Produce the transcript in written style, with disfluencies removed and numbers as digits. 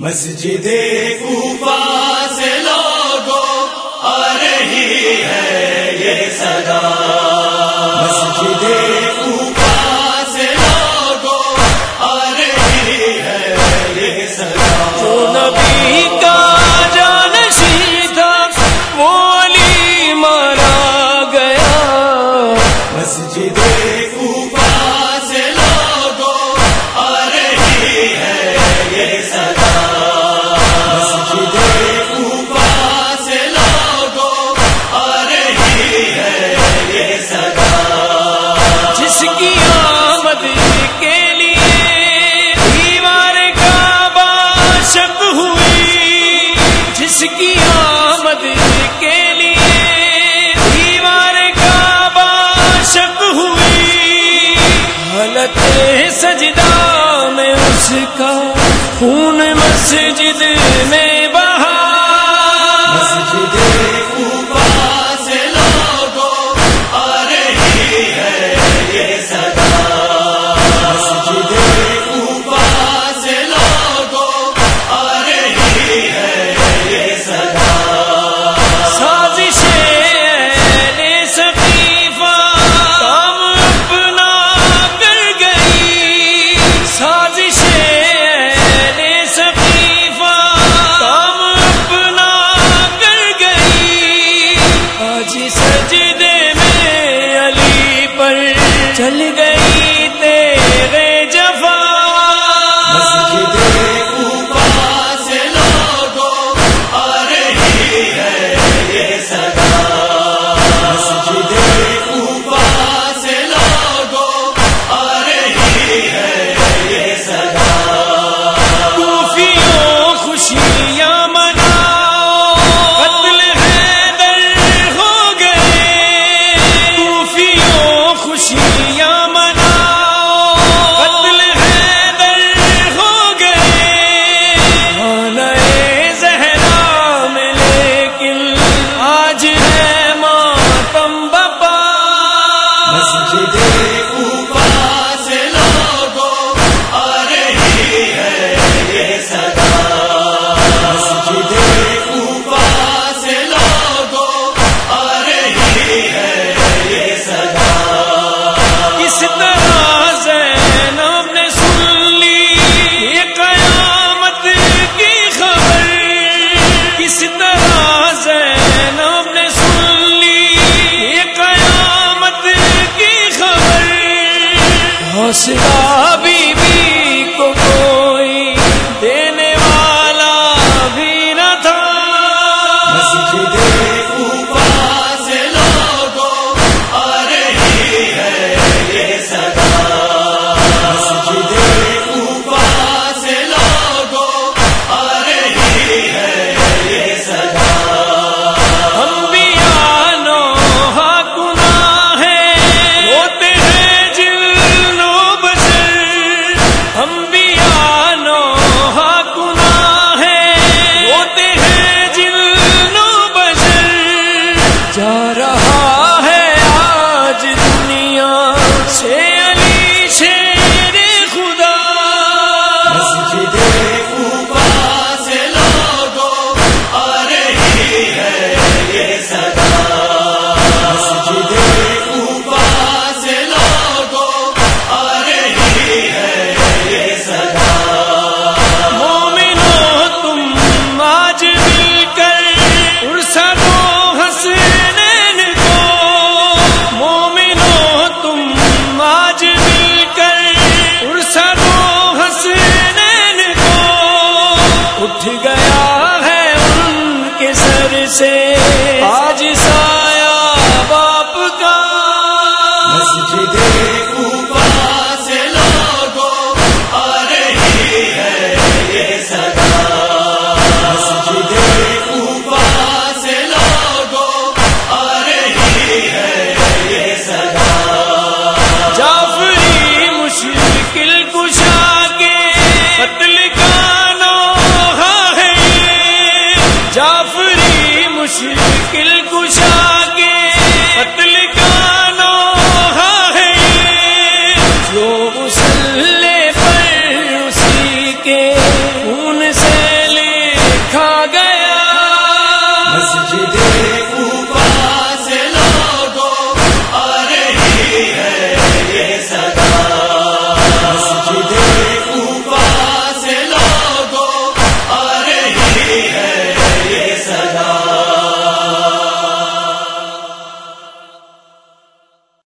مسجد کوفہ سے لوگوں آ رہی ہے یہ صدا، مسجد کوفہ سے لوگوں آ رہی ہے یہ صدا۔ جو نبی کا جانشین تھا وہ علی مارا گیا، مسجد کوفہ سے لوگوں آ رہی ہے یہ صدا، مسجد کوفہ سے لوگوں آ رہی ہے یہ صدا۔ جس کی آمد کے لیے دیوار کعبہ شق ہوئی، جس کی آمد کے لیے دیوار کعبہ شق ہوئی، حالت سجدہ میں اس کا خون مسجد میں بہا۔